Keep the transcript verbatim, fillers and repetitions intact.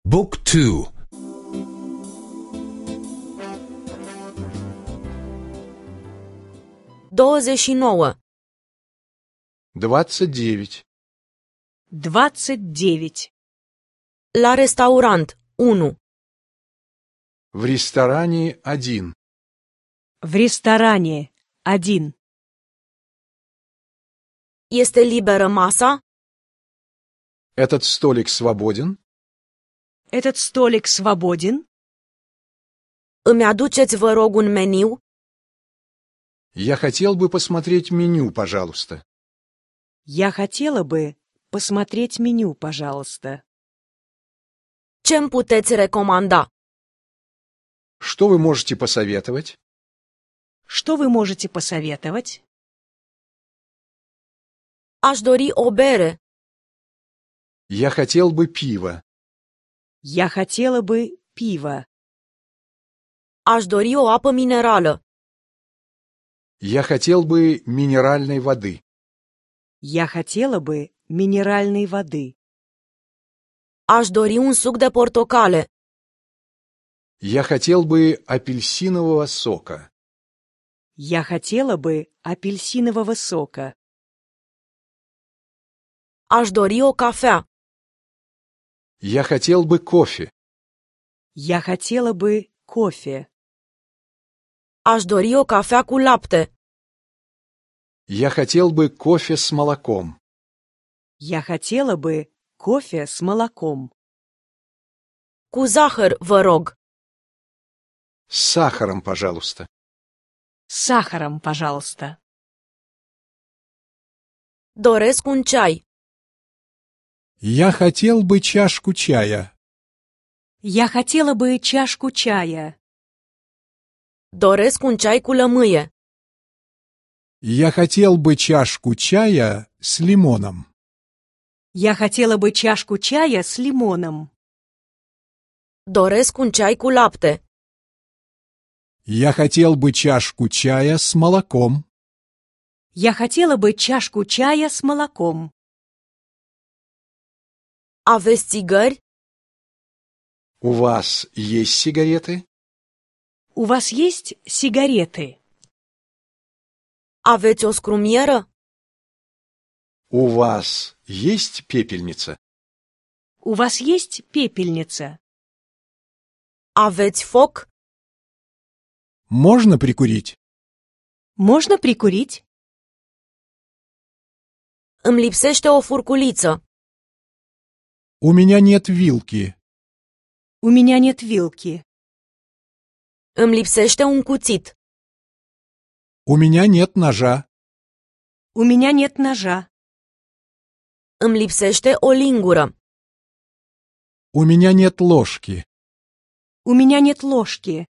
บุ๊กทู douăzeci și nouă. двадцать девять. двадцать девять. La restaurant unu. В ресторане один. В ресторане один. Este liberă masa? Этот столик свободен? Этот столик свободен? Îmi aduceți, vă rog, un meniu? Я хотел бы посмотреть меню, пожалуйста. Я хотела бы посмотреть меню, пожалуйста. Ce-mi puteți recomanda? Что вы можете посоветовать? Что вы можете посоветовать? Aș dori o bere. Я хотел бы пива. Я хотела бы пива. Aș dori o apă minerală. Я хотел бы минеральной воды. Я хотела бы минеральной воды. Aș dori un suc de portocale. Я хотел бы апельсинового сока. Я хотела бы апельсинового сока. Aș dori o cafea. Я хотел бы кофе. Я хотела бы кофе. Aș dori o cafea cu lapte. Я хотел бы кофе с молоком. Я хотела бы кофе с молоком. Cu zahăr, vă rog. С сахаром, пожалуйста. С сахаром, пожалуйста. Doresc un ceai. Я хотел бы чашку чая. Я хотела бы чашку чая. Doresc un ceai cu lămâie. Я хотел бы чашку чая с лимоном. Я хотела бы чашку чая с лимоном. Doresc un ceai cu lapte. Я хотел бы чашку чая с молоком. Я хотела бы чашку чая с молоком. Aveți țigări? У вас есть сигареты? У вас есть сигареты? Aveți o scrumieră? У вас есть пепельница? У вас есть пепельница? Aveți foc? Можно прикурить? Можно прикурить? Îmi lipsește o furculiță. У меня нет вилки. У меня нет вилки. Îmi lipsește un cuțit. У меня нет ножа. У меня нет ножа. Îmi lipsește o lingură. У меня нет ложки. У меня нет ложки.